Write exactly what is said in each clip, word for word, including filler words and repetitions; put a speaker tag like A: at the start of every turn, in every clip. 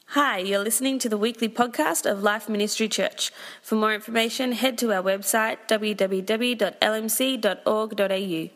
A: Hi, you're listening to the weekly podcast of Life Ministry Church. For more information, head to our website w w w dot l m c dot org dot a u.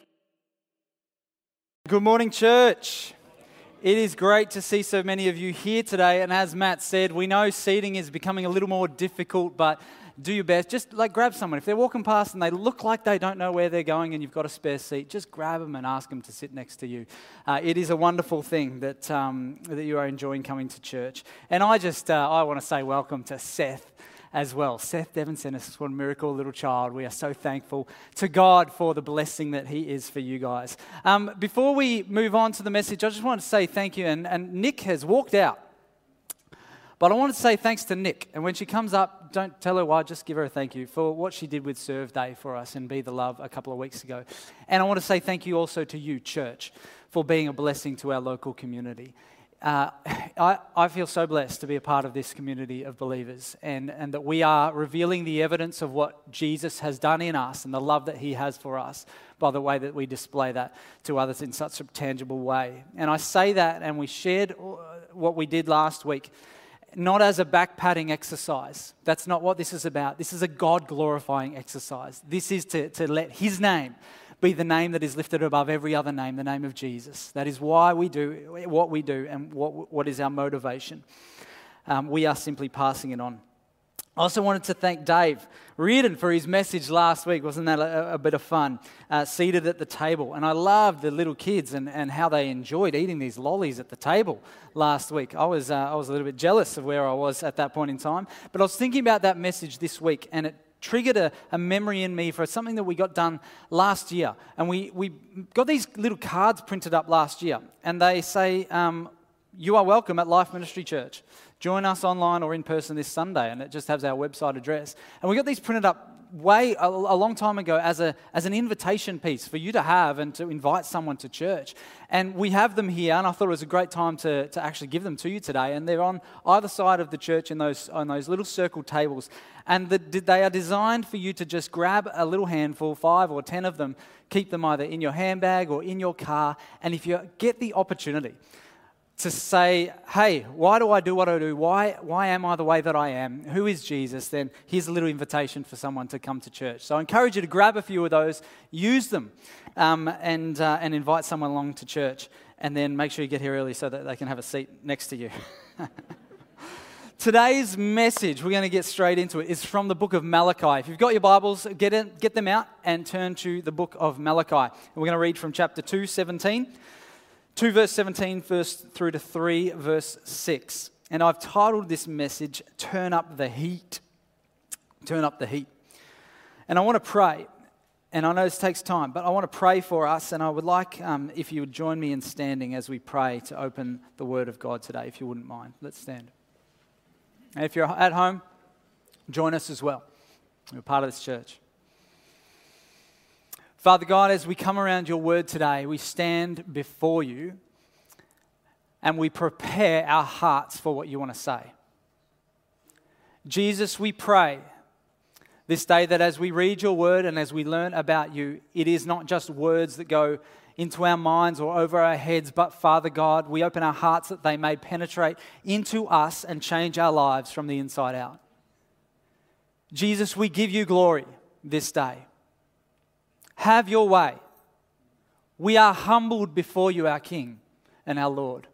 B: Good morning, church. It is great to see so many of you here today, and as Matt said, we know seating is becoming a little more difficult, but do your best. Just like grab someone. If they're walking past and they look like they don't know where they're going and you've got a spare seat, just grab them and ask them to sit next to you. Uh, it is a wonderful thing that um, that you are enjoying coming to church. And I just, uh, I want to say welcome to Seth as well. Seth Devenson is what a miracle little child. We are so thankful to God for the blessing that he is for you guys. Um, before we move on to the message, I just want to say thank you. And, and Nick has walked out. But I want to say thanks to Nick. And when she comes up, don't tell her why, just give her a thank you for what she did with Serve Day for us and Be the Love a couple of weeks ago. And I want to say thank you also to you, church, for being a blessing to our local community. Uh, I, I feel so blessed to be a part of this community of believers and, and that we are revealing the evidence of what Jesus has done in us and the love that he has for us by the way that we display that to others in such a tangible way. And I say that, and we shared what we did last week, not as a back-patting exercise. That's not what this is about. This is a God-glorifying exercise. This is to, to let his name be the name that is lifted above every other name, the name of Jesus. That is why we do what we do and what, what is our motivation. Um, we are simply passing it on. I also wanted to thank Dave Reardon for his message last week. Wasn't that a, a bit of fun? Uh, seated at the table. And I loved the little kids and, and how they enjoyed eating these lollies at the table last week. I was, uh, I was a little bit jealous of where I was at that point in time. But I was thinking about that message this week, and it triggered a, a memory in me for something that we got done last year. And we, we got these little cards printed up last year. And they say, um, you are welcome at Life Ministry Church. Join us online or in person this Sunday, and it just has our website address. And we got these printed up way a, a long time ago as a as an invitation piece for you to have and to invite someone to church. And we have them here, and I thought it was a great time to, to actually give them to you today. And they're on either side of the church in those on those little circle tables. And the, they are designed for you to just grab a little handful, five or ten of them, keep them either in your handbag or in your car. And if you get the opportunity to say, hey, why do I do what I do? Why why am I the way that I am? Who is Jesus? Then here's a little invitation for someone to come to church. So I encourage you to grab a few of those, use them, um, and uh, and invite someone along to church. And then make sure you get here early so that they can have a seat next to you. Today's message, we're going to get straight into it, is from the book of Malachi. If you've got your Bibles, get it, get them out and turn to the book of Malachi. And we're going to read from chapter two, seventeen. two verse seventeen, verse through to three verse six. And I've titled this message, Turn Up the Heat. Turn Up the Heat. And I want to pray. And I know this takes time, but I want to pray for us. And I would like, um, if you would join me in standing as we pray to open the Word of God today, if you wouldn't mind. Let's stand. And if you're at home, join us as well. We're part of this church. Father God, as we come around your word today, we stand before you and we prepare our hearts for what you want to say. Jesus, we pray this day that as we read your word and as we learn about you, it is not just words that go into our minds or over our heads, but Father God, we open our hearts that they may penetrate into us and change our lives from the inside out. Jesus, we give you glory this day. Have your way. We are humbled before you, our King and our Lord.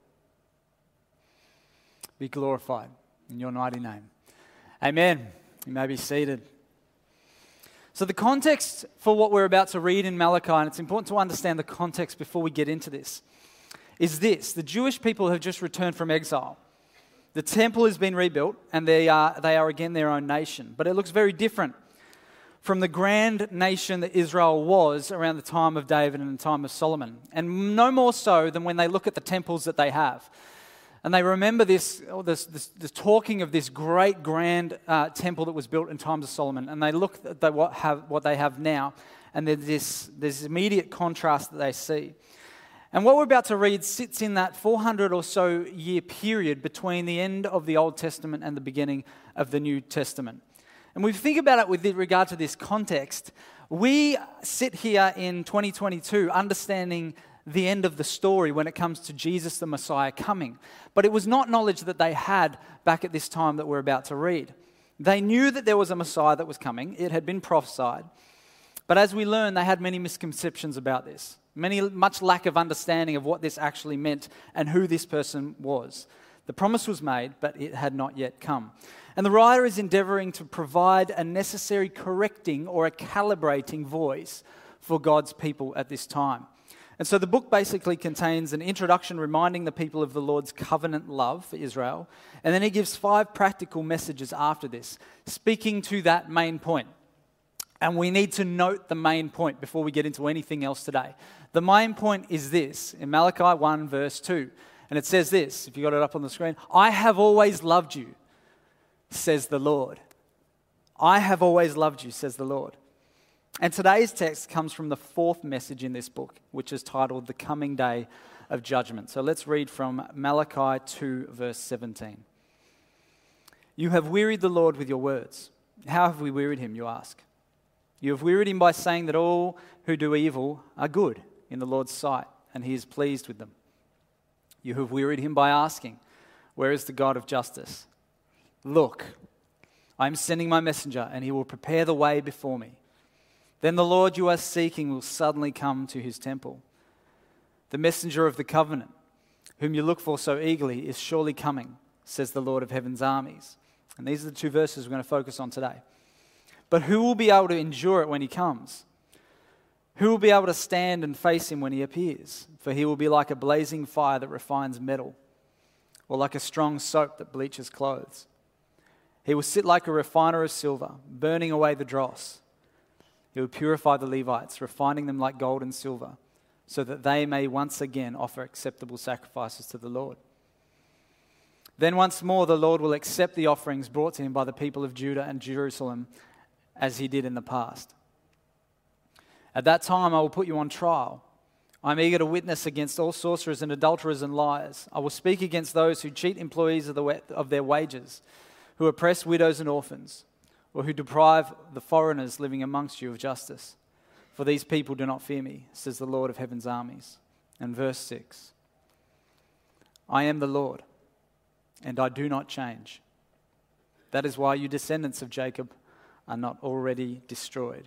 B: Be glorified in your mighty name. Amen. You may be seated. So the context for what we're about to read in Malachi, and it's important to understand the context before we get into this, is this. The Jewish people have just returned from exile. The temple has been rebuilt, and they are, they are again their own nation. But it looks very different from the grand nation that Israel was around the time of David and the time of Solomon. And no more so than when they look at the temples that they have. And they remember this, this, this, this talking of this great grand uh, temple that was built in times of Solomon. And they look at the, what, have, what they have now, and there's this, this immediate contrast that they see. And what we're about to read sits in that four hundred or so year period between the end of the Old Testament and the beginning of the New Testament. And we think about it with regard to this context. We sit here in twenty twenty-two understanding the end of the story when it comes to Jesus the Messiah coming. But it was not knowledge that they had back at this time that we're about to read. They knew that there was a Messiah that was coming. It had been prophesied. But as we learn, they had many misconceptions about this. Many, much lack of understanding of what this actually meant and who this person was. The promise was made, but it had not yet come. And the writer is endeavoring to provide a necessary correcting or a calibrating voice for God's people at this time. And so the book basically contains an introduction reminding the people of the Lord's covenant love for Israel. And then he gives five practical messages after this, speaking to that main point. And we need to note the main point before we get into anything else today. The main point is this, in Malachi one verse two. And it says this, if you got it up on the screen, I have always loved you, says the Lord. I have always loved you, says the Lord. And today's text comes from the fourth message in this book, which is titled The Coming Day of Judgment. So let's read from Malachi two, verse seventeen. You have wearied the Lord with your words. How have we wearied him, you ask? You have wearied him by saying that all who do evil are good in the Lord's sight, and he is pleased with them. You have wearied him by asking, where is the God of justice? Look, I am sending my messenger, and he will prepare the way before me. Then the Lord you are seeking will suddenly come to his temple. The messenger of the covenant, whom you look for so eagerly, is surely coming, says the Lord of heaven's armies. And these are the two verses we're going to focus on today. But who will be able to endure it when he comes? Who will be able to stand and face him when he appears? For he will be like a blazing fire that refines metal, or like a strong soap that bleaches clothes. He will sit like a refiner of silver, burning away the dross. He will purify the Levites, refining them like gold and silver, so that they may once again offer acceptable sacrifices to the Lord. Then once more the Lord will accept the offerings brought to him by the people of Judah and Jerusalem, as he did in the past. At that time I will put you on trial. I am eager to witness against all sorcerers and adulterers and liars. I will speak against those who cheat employees of, the, of their wages, who oppress widows and orphans, or who deprive the foreigners living amongst you of justice. For these people do not fear me, says the Lord of heaven's armies. And verse six, I am the Lord, and I do not change. That is why you descendants of Jacob are not already destroyed.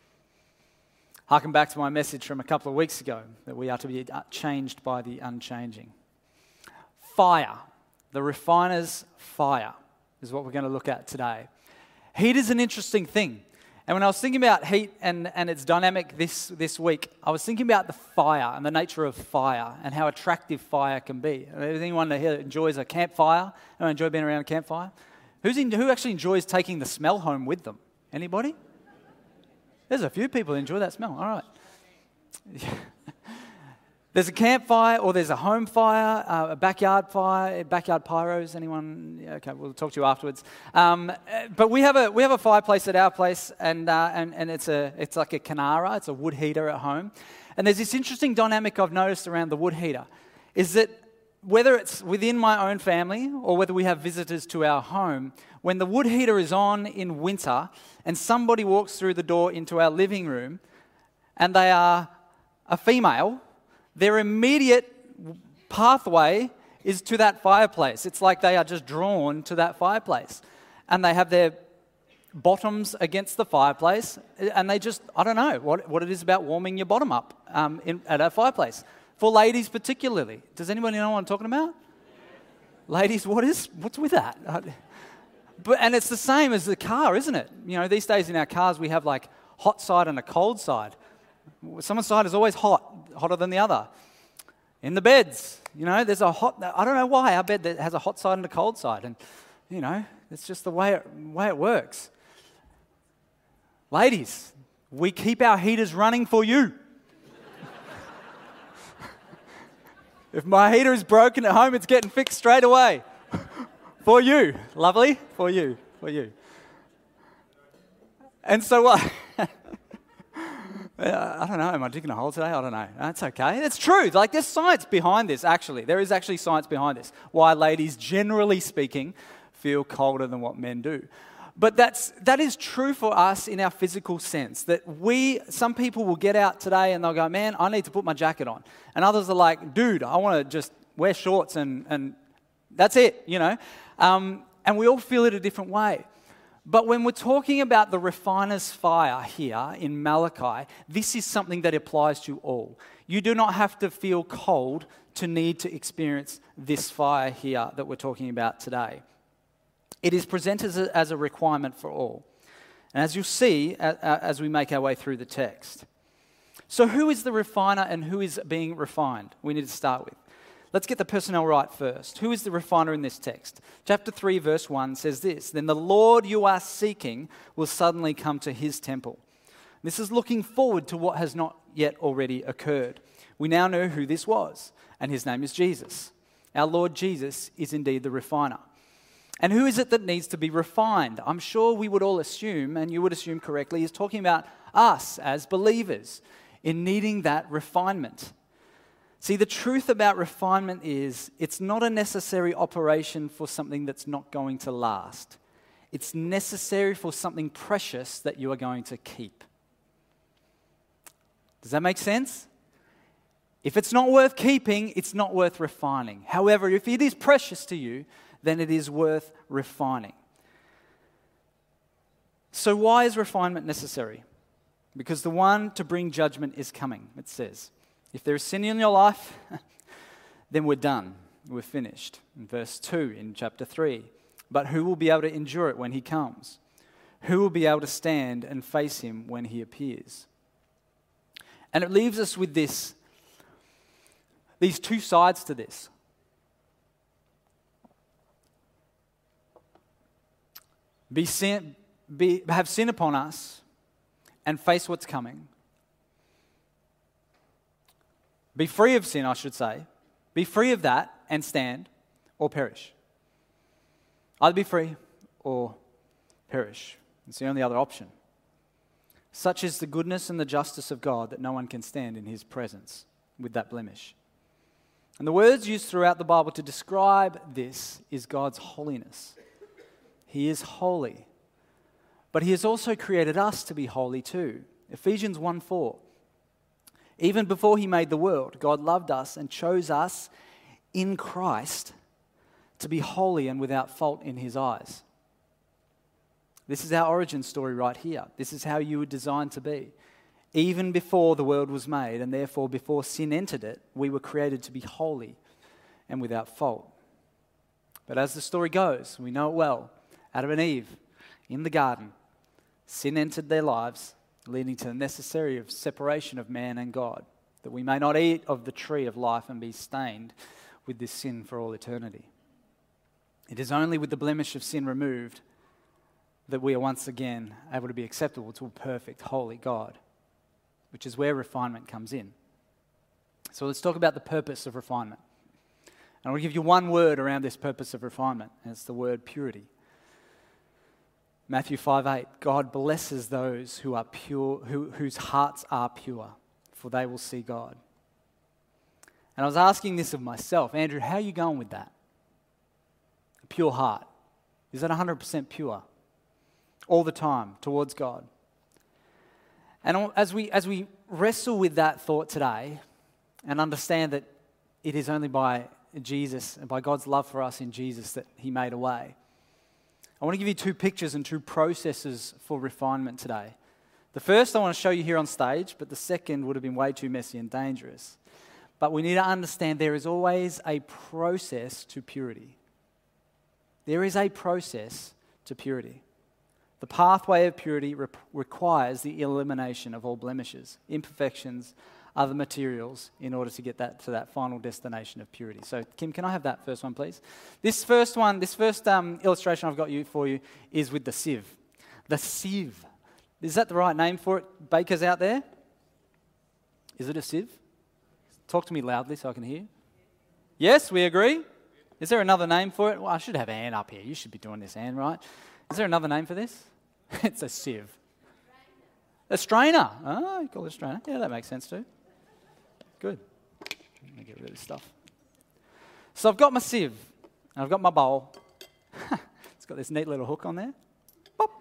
B: Harken back to my message from a couple of weeks ago, that we are to be changed by the unchanging. Fire, the refiner's fire, is what we're going to look at today. Heat is an interesting thing. And when I was thinking about heat and, and its dynamic this, this week, I was thinking about the fire and the nature of fire and how attractive fire can be. Anyone here enjoys a campfire? Anyone enjoy being around a campfire? Who's in, who actually enjoys taking the smell home with them? Anybody? There's a few people who enjoy that smell. All right. There's a campfire, or there's a home fire, uh, a backyard fire, backyard pyros. Anyone? Yeah, okay, we'll talk to you afterwards. Um, but we have a we have a fireplace at our place, and uh, and and it's a it's like a Canara. It's a wood heater at home, and there's this interesting dynamic I've noticed around the wood heater, is that whether it's within my own family or whether we have visitors to our home, when the wood heater is on in winter, and somebody walks through the door into our living room, and they are a female, their immediate pathway is to that fireplace. It's like they are just drawn to that fireplace. And they have their bottoms against the fireplace, and they just, I don't know what, what it is about warming your bottom up um, in, at a fireplace. For ladies particularly. Does anybody know what I'm talking about? Ladies, what is, what's with that? But, and it's the same as the car, isn't it? You know, these days in our cars we have like hot side and a cold side. Someone's side is always hot, hotter than the other. In the beds, you know, there's a hot, I don't know why our bed has a hot side and a cold side. And, you know, it's just the way it, way it works. Ladies, we keep our heaters running for you. If my heater is broken at home, it's getting fixed straight away. For you. Lovely. For you. For you. And so what? I don't know. Am I digging a hole today? I don't know. That's okay. It's true. Like, there's science behind this, actually. There is actually science behind this. Why ladies, generally speaking, feel colder than what men do. But that's, that is true for us in our physical sense, that we, some people will get out today and they'll go, man, I need to put my jacket on. And others are like, dude, I want to just wear shorts and, and that's it, you know. Um, and we all feel it a different way. But when we're talking about the refiner's fire here in Malachi, this is something that applies to all. You do not have to feel cold to need to experience this fire here that we're talking about today. It is presented as a, as a requirement for all. And as you'll see uh, uh, as we make our way through the text. So who is the refiner and who is being refined? We need to start with. Let's get the personnel right first. Who is the refiner in this text? Chapter three, verse one says this, "Then the Lord you are seeking will suddenly come to his temple." This is looking forward to what has not yet already occurred. We now know who this was, and his name is Jesus. Our Lord Jesus is indeed the refiner. And who is it that needs to be refined? I'm sure we would all assume, and you would assume correctly, he's talking about us as believers in needing that refinement. See, the truth about refinement is it's not a necessary operation for something that's not going to last. It's necessary for something precious that you are going to keep. Does that make sense? If it's not worth keeping, it's not worth refining. However, if it is precious to you, then it is worth refining. So why is refinement necessary? Because the one to bring judgment is coming, it says. If there is sin in your life, then we're done. We're finished. In verse two in chapter three. But who will be able to endure it when he comes? Who will be able to stand and face him when he appears? And it leaves us with this, these two sides to this. Be sin, be, have sin upon us and face what's coming. Be free of sin, I should say. Be free of that and stand or perish. Either be free or perish. It's the only other option. Such is the goodness and the justice of God that no one can stand in his presence with that blemish. And the words used throughout the Bible to describe this is God's holiness. He is holy. But he has also created us to be holy too. Ephesians one four. Even before he made the world, God loved us and chose us in Christ to be holy and without fault in his eyes. This is our origin story right here. This is how you were designed to be. Even before the world was made, and therefore before sin entered it, we were created to be holy and without fault. But as the story goes, we know it well, Adam and Eve in the garden, sin entered their lives, leading to the necessary of separation of man and God, that we may not eat of the tree of life and be stained with this sin for all eternity. It is only with the blemish of sin removed that we are once again able to be acceptable to a perfect, holy God, which is where refinement comes in. So let's talk about the purpose of refinement. And I'll give you one word around this purpose of refinement, and it's the word purity. Matthew five eight, God blesses those who are pure, who, whose hearts are pure, for they will see God. And I was asking this of myself, Andrew, how are you going with that? A pure heart. Is that one hundred percent pure? All the time towards God. And as we as we wrestle with that thought today and understand that it is only by Jesus and by God's love for us in Jesus that he made a way, I want to give you two pictures and two processes for refinement today. The first I want to show you here on stage, but the second would have been way too messy and dangerous. But we need to understand there is always a process to purity. There is a process to purity. The pathway of purity re- requires the elimination of all blemishes, imperfections, other materials in order to get that to that final destination of purity. So, Kim, can I have that first one, please? This first one, this first um, illustration I've got you for you is with the sieve. The sieve. Is that the right name for it? Bakers out there? Is it a sieve? Talk to me loudly so I can hear. Yes, we agree? Is there another name for it? Well, I should have Anne up here. You should be doing this, Anne, right? Is there another name for this? It's a sieve. A strainer. Oh, you call it a strainer. Yeah, that makes sense too. Good. Let me get rid of this stuff. So I've got my sieve, and I've got my bowl. It's got this neat little hook on there. Pop.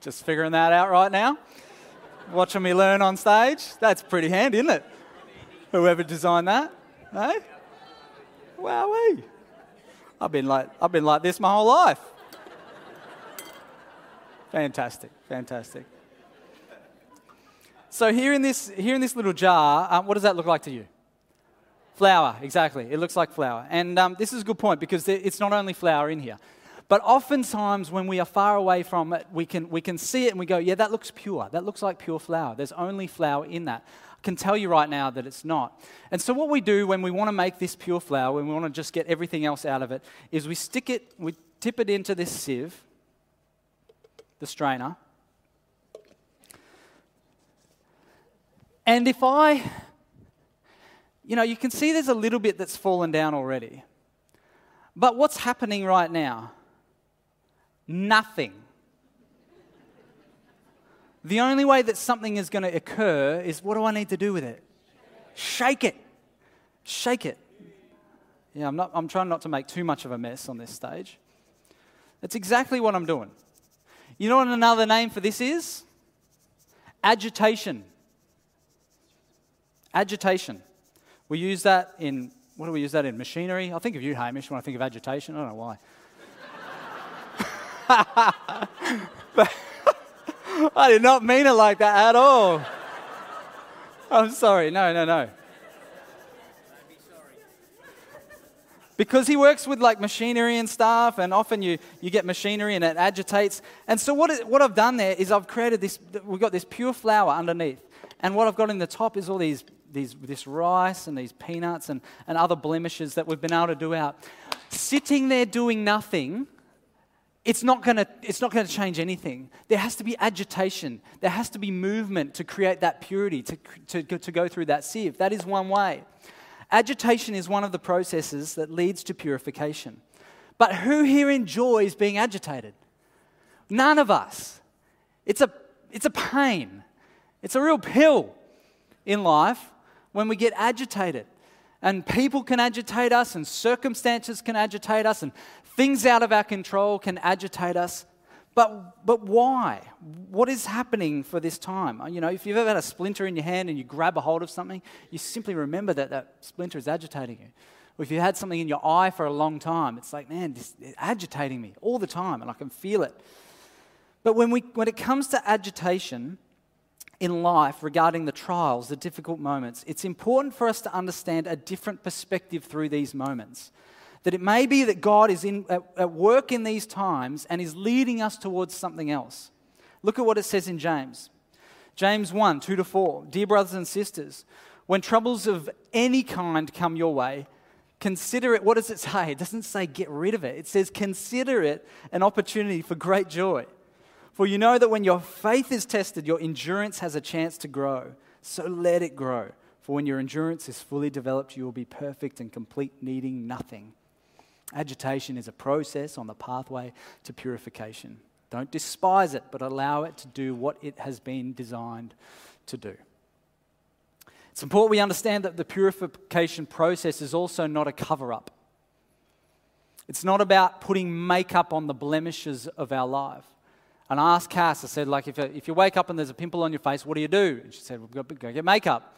B: Just figuring that out right now. Watching me learn on stage. That's pretty handy, isn't it? Whoever designed that, eh? Wowee. I've been like I've been like this my whole life. Fantastic, fantastic. So here in this here in this little jar, um, what does that look like to you? Flour, exactly. It looks like flour. And um, this is a good point because it's not only flour in here. But oftentimes when we are far away from it, we can we can see it and we go, yeah, that looks pure. That looks like pure flour. There's only flour in that. I can tell you right now that it's not. And so what we do when we want to make this pure flour, when we want to just get everything else out of it, is we stick it, we tip it into this sieve, the strainer. And if I, you know, you can see there's a little bit that's fallen down already. But what's happening right now? Nothing. The only way that something is going to occur is, what do I need to do with it? Shake it. Shake it. Yeah, I'm not. I'm trying not to make too much of a mess on this stage. That's exactly what I'm doing. You know what another name for this is? Agitation. Agitation. We use that in, what do we use that in? Machinery? I think of you, Hamish, when I think of agitation. I don't know why. But I did not mean it like that at all. I'm sorry. No, no, no. Because he works with like machinery and stuff, and often you, you get machinery and it agitates. And so what it, what I've done there is I've created this, we've got this pure flour underneath. And what I've got in the top is all these, these this rice and these peanuts and, and other blemishes that we've been able to do out. Sitting there doing nothing, it's not going to it's not going to change anything. There has to be agitation. There has to be movement to create that purity, to, to, to go through that sieve. That is one way. Agitation is one of the processes that leads to purification. But who here enjoys being agitated? None of us. It's a, it's a pain. It's a real pill in life when we get agitated. And people can agitate us, and circumstances can agitate us, and things out of our control can agitate us. But but why? What is happening for this time? You know, if you've ever had a splinter in your hand and you grab a hold of something, you simply remember that that splinter is agitating you. Or if you had something in your eye for a long time, it's like, man, this is agitating me all the time, and I can feel it. But when we when it comes to agitation in life regarding the trials, the difficult moments, it's important for us to understand a different perspective through these moments. That it may be that God is in, at, at work in these times and is leading us towards something else. Look at what it says in James. James one, two to four. Dear brothers and sisters, when troubles of any kind come your way, consider it, what does it say? It doesn't say get rid of it. It says consider it an opportunity for great joy. For you know that when your faith is tested, your endurance has a chance to grow. So let it grow. For when your endurance is fully developed, you will be perfect and complete, needing nothing. Agitation is a process on the pathway to purification. Don't despise it, but allow it to do what it has been designed to do. It's important we understand that the purification process is also not a cover-up. It's not about putting makeup on the blemishes of our life. And I asked Cass, I said, like, if, if you wake up and there's a pimple on your face, what do you do? And she said, we've got to go get makeup.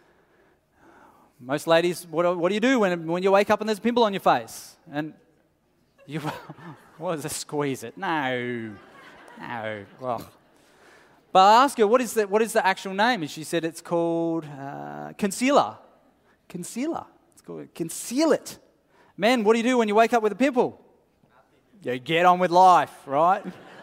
B: Most ladies, what, what do you do when, when you wake up and there's a pimple on your face? And you, what is it, squeeze it? No, no. Well, but I asked her, what is the, what is the actual name? And she said it's called uh, concealer. Concealer. It's called conceal it. Men, what do you do when you wake up with a pimple? You get on with life, right?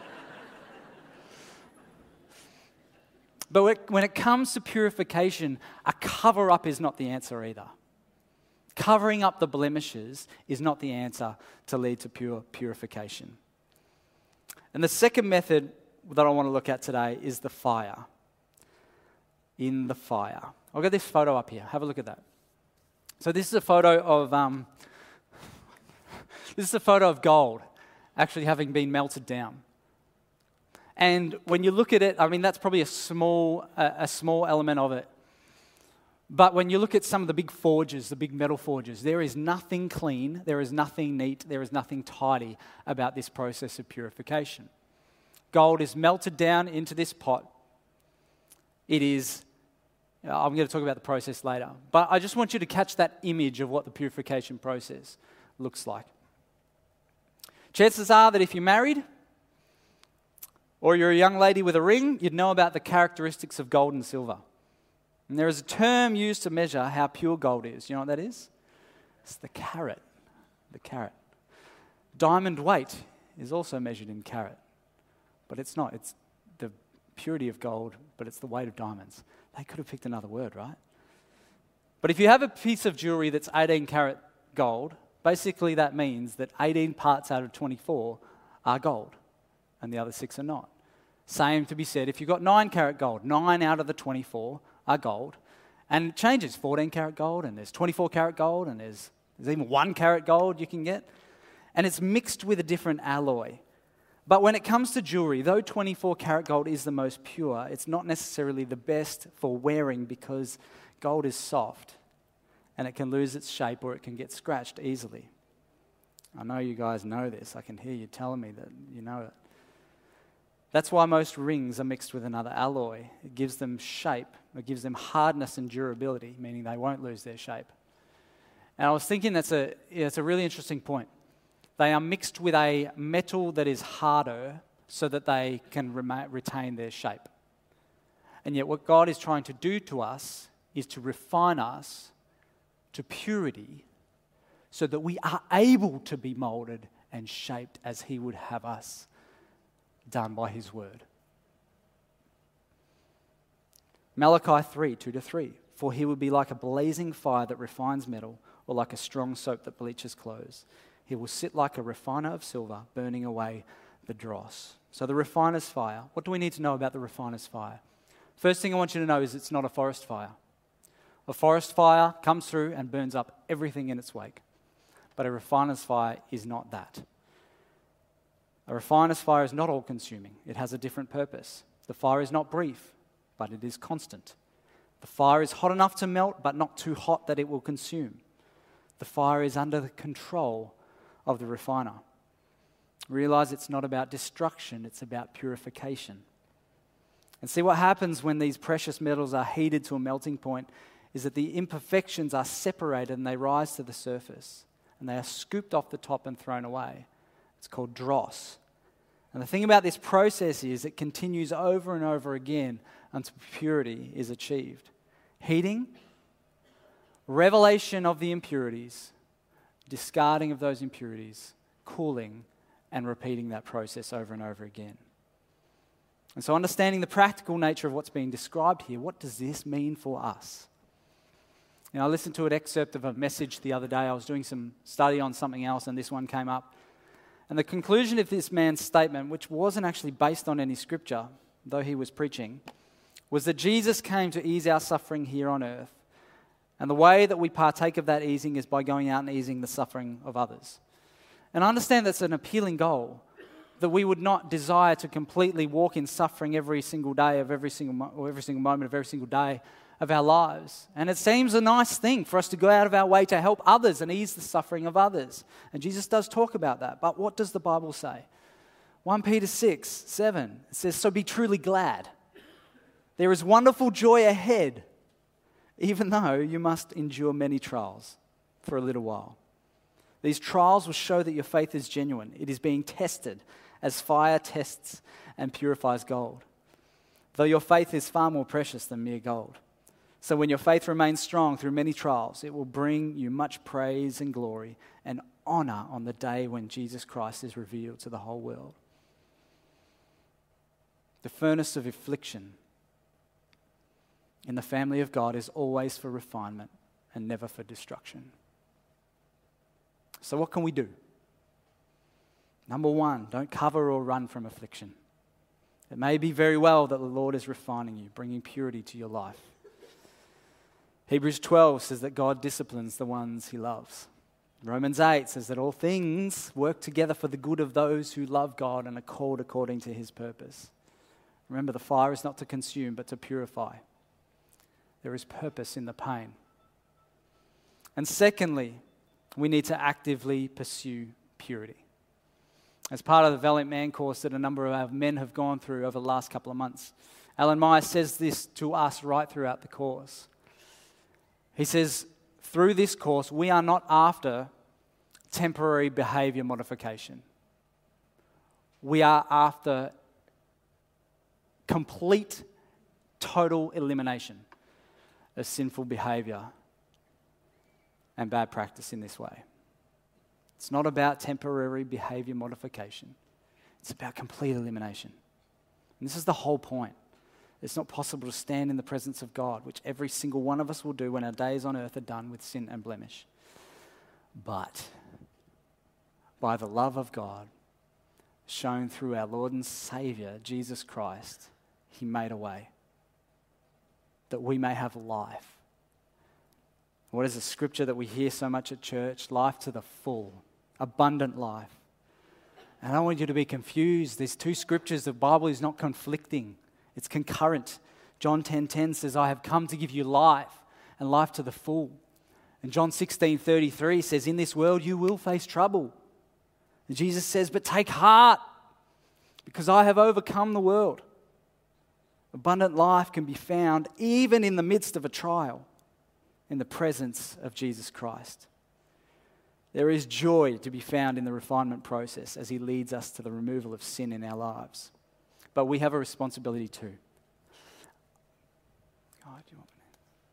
B: But when it comes to purification, a cover-up is not the answer either. Covering up the blemishes is not the answer to lead to pure purification. And the second method that I want to look at today is the fire. In the fire. I've got this photo up here. Have a look at that. So this is a photo of um, this is a photo of gold actually having been melted down. And when you look at it, I mean, that's probably a small, a, a small element of it. But when you look at some of the big forges, the big metal forges, there is nothing clean, there is nothing neat, there is nothing tidy about this process of purification. gold is melted down into this pot, it is, I'm going to talk about the process later, but I just want you to catch that image of what the purification process looks like. Chances are that if you're married, or you're a young lady with a ring, you'd know about the characteristics of gold and silver. And there is a term used to measure how pure gold is. You know what that is? It's the carat. The carat. Diamond weight is also measured in carat. But it's not. It's the purity of gold, but it's the weight of diamonds. They could have picked another word, right? But if you have a piece of jewelry that's eighteen carat gold, basically that means that eighteen parts out of twenty-four are gold, and the other six are not. Same to be said if you've got nine carat gold. nine out of the twenty-four are gold. And it changes. fourteen carat gold, and there's twenty-four carat gold, and there's, there's even one carat gold you can get. And it's mixed with a different alloy. But when it comes to jewelry, though twenty-four carat gold is the most pure, it's not necessarily the best for wearing because gold is soft and it can lose its shape or it can get scratched easily. I know you guys know this. I can hear you telling me that you know it. That's why most rings are mixed with another alloy. It gives them shape. It gives them hardness and durability, meaning they won't lose their shape. And I was thinking that's a, yeah, it's a really interesting point. They are mixed with a metal that is harder so that they can rema- retain their shape. And yet what God is trying to do to us is to refine us to purity so that we are able to be molded and shaped as He would have us done by His word. Malachi three, two to three. For He will be like a blazing fire that refines metal, or like a strong soap that bleaches clothes. He will sit like a refiner of silver, burning away the dross. So the refiner's fire. What do we need to know about the refiner's fire? First thing I want you to know is it's not a forest fire. A forest fire comes through and burns up everything in its wake. But a refiner's fire is not that. A refiner's fire is not all-consuming. It has a different purpose. The fire is not brief, but it is constant. The fire is hot enough to melt, but not too hot that it will consume. The fire is under the control of the refiner. Realize it's not about destruction, it's about purification. And see what happens when these precious metals are heated to a melting point is that the imperfections are separated and they rise to the surface. And they are scooped off the top and thrown away. It's called dross. And the thing about this process is it continues over and over again until purity is achieved. Heating, revelation of the impurities, discarding of those impurities, cooling, and repeating that process over and over again. And so understanding the practical nature of what's being described here, what does this mean for us? You know, I listened to an excerpt of a message the other day. I was doing some study on something else and this one came up. And the conclusion of this man's statement, which wasn't actually based on any scripture, though he was preaching, was that Jesus came to ease our suffering here on earth. And the way that we partake of that easing is by going out and easing the suffering of others. And I understand that's an appealing goal, that we would not desire to completely walk in suffering every single day of every single mo- or every single moment of every single day of our lives. And it seems a nice thing for us to go out of our way to help others and ease the suffering of others. And Jesus does talk about that. But what does the Bible say? First Peter six, seven, it says, so be truly glad. There is wonderful joy ahead, even though you must endure many trials for a little while. These trials will show that your faith is genuine. It is being tested as fire tests and purifies gold. Though your faith is far more precious than mere gold. So when your faith remains strong through many trials, it will bring you much praise and glory and honor on the day when Jesus Christ is revealed to the whole world. The furnace of affliction in the family of God is always for refinement and never for destruction. So what can we do? Number one, don't cover or run from affliction. It may be very well that the Lord is refining you, bringing purity to your life. Hebrews twelve says that God disciplines the ones He loves. Romans eight says that all things work together for the good of those who love God and are called according to His purpose. Remember, the fire is not to consume, but to purify. There is purpose in the pain. And secondly, we need to actively pursue purity. as part of the Valiant Man course that a number of our men have gone through over the last couple of months. Alan Meyer says this to us right throughout the course. He says, through this course, we are not after temporary behavior modification. We are after complete, total elimination of sinful behavior and bad practice in this way. It's not about temporary behavior modification. It's about complete elimination. And this is the whole point. It's not possible to stand in the presence of God, which every single one of us will do when our days on earth are done with sin and blemish. But by the love of God shown through our Lord and Saviour, Jesus Christ, He made a way that we may have life. What is a scripture that we hear so much at church? Life to the full, abundant life. And I don't want you to be confused. There's two scriptures. The Bible is not conflicting. It's concurrent. John ten ten says, I have come to give you life and life to the full. And John sixteen thirty-three says, in this world you will face trouble. And Jesus says, but take heart, because I have overcome the world. Abundant life can be found even in the midst of a trial, in the presence of Jesus Christ. There is joy to be found in the refinement process as He leads us to the removal of sin in our lives. But we have a responsibility too. Oh, do you want me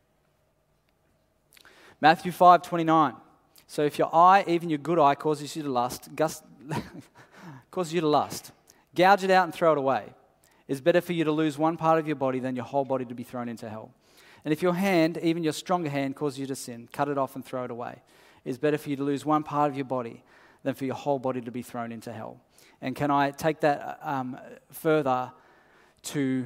B: to? Matthew five twenty-nine. So if your eye, even your good eye, causes you to lust, gust, causes you to lust, gouge it out and throw it away. It's better for you to lose one part of your body than your whole body to be thrown into hell. And if your hand, even your stronger hand, causes you to sin, cut it off and throw it away. It's better for you to lose one part of your body than for your whole body to be thrown into hell. And can I take that um, further to,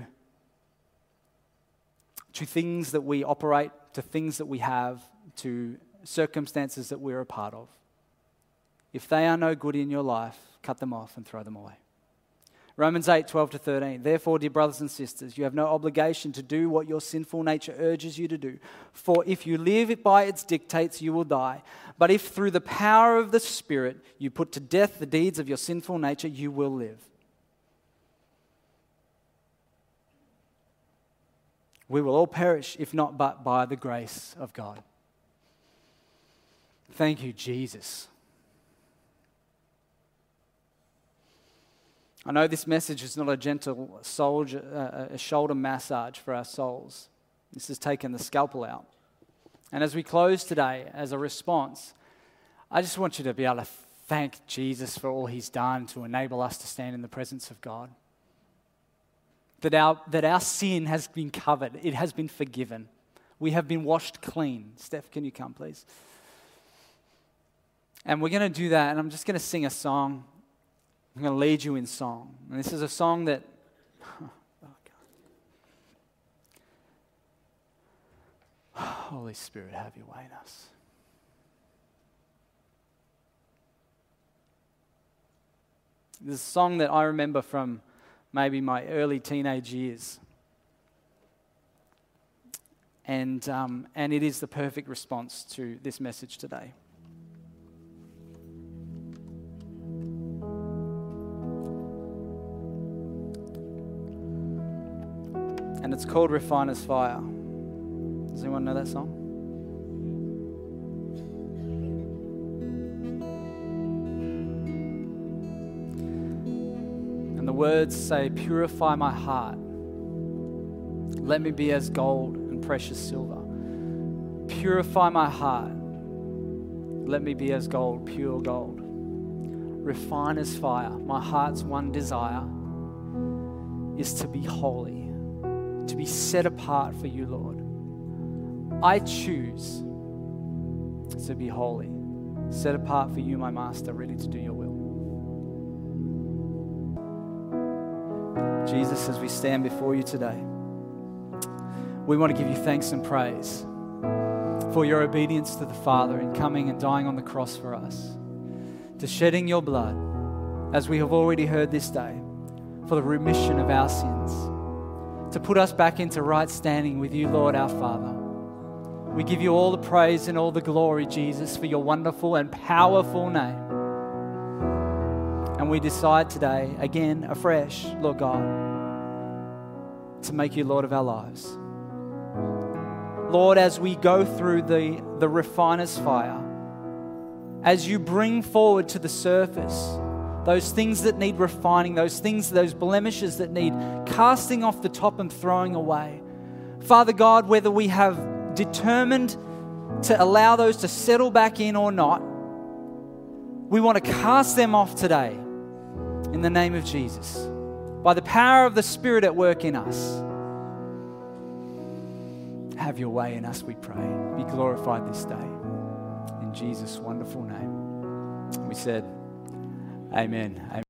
B: to things that we operate, to things that we have, to circumstances that we're a part of? If they are no good in your life, cut them off and throw them away. Romans eight twelve to thirteen. Therefore, dear brothers and sisters, you have no obligation to do what your sinful nature urges you to do. For if you live by its dictates, you will die. But if through the power of the Spirit you put to death the deeds of your sinful nature, you will live. We will all perish, if not but by the grace of God. Thank you, Jesus. I know this message is not a gentle soldier, uh, a shoulder massage for our souls. This has taken the scalpel out. And as we close today, as a response, I just want you to be able to thank Jesus for all He's done to enable us to stand in the presence of God. That our, that our sin has been covered. It has been forgiven. We have been washed clean. Steph, can you come, please? And we're going to do that, and I'm just going to sing a song. I'm going to lead you in song. And this is a song that... Oh, God. Holy Spirit, have your way in us. This is a song that I remember from maybe my early teenage years. And, um, and it is the perfect response to this message today. And it's called Refiner's Fire. Does anyone know that song? And the words say, purify my heart. Let me be as gold and precious silver. Purify my heart. Let me be as gold, pure gold. Refiner's fire. My heart's one desire is to be holy, to be set apart for you, Lord. I choose to be holy, set apart for you, my Master, ready to do your will. Jesus, as we stand before you today, we want to give you thanks and praise for your obedience to the Father in coming and dying on the cross for us, to shedding your blood, as we have already heard this day, for the remission of our sins, to put us back into right standing with you, Lord, our Father. We give you all the praise and all the glory, Jesus, for your wonderful and powerful name. And And we decide today, again, afresh, Lord God, to make you Lord of our lives. Lord, as we go through the, the refiner's fire, as you bring forward to the surface those things that need refining, those things, those blemishes that need casting off the top and throwing away. Father God, whether we have determined to allow those to settle back in or not, we want to cast them off today in the name of Jesus. By the power of the Spirit at work in us. Have your way in us, we pray. Be glorified this day. In Jesus' wonderful name. We said, amen. Amen.